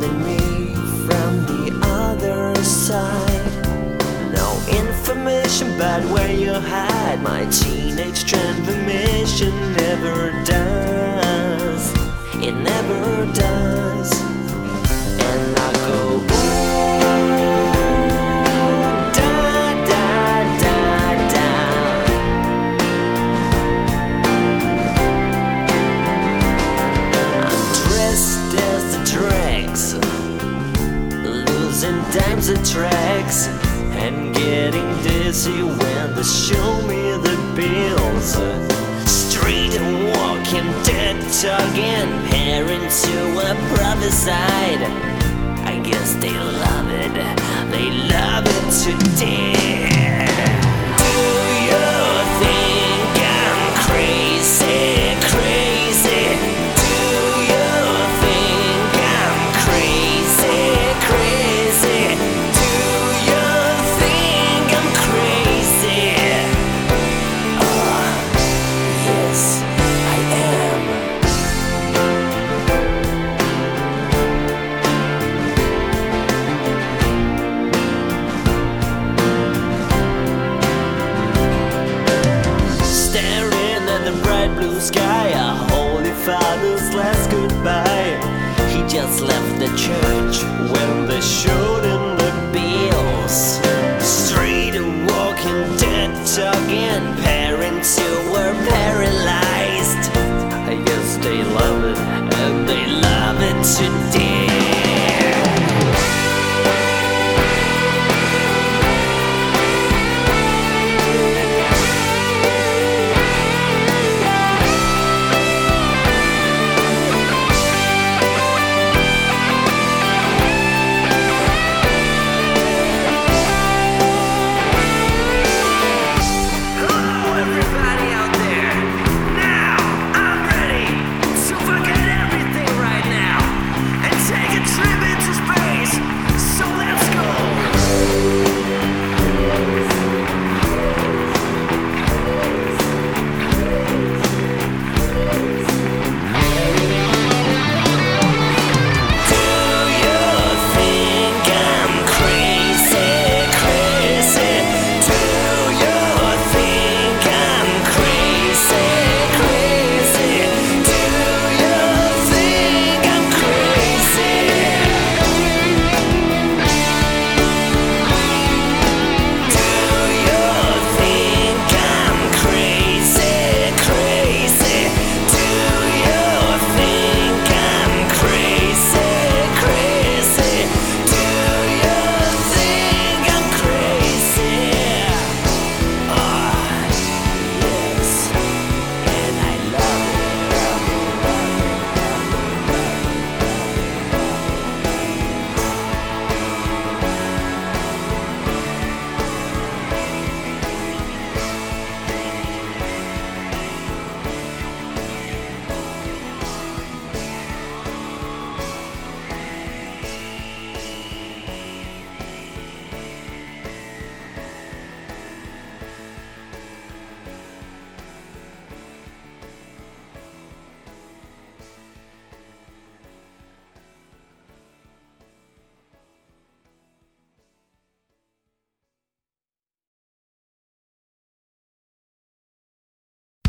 calling me from the other side. No information about where you hide. My teenage transformation never does. It never does. And I go da da da da. I'm dressed as the dregs, losing dimes and tracks, and getting dizzy when they show me the bills. Street walking, dead talking, parent to a brother's side. I guess they love it to death. Do you think I'm crazy, crazy? Do you think I'm crazy, crazy? Do you think I'm crazy? Oh, yes, I am. Staring at the bright blue sky, our Holy Father's last goodbye. He just left the church when they showed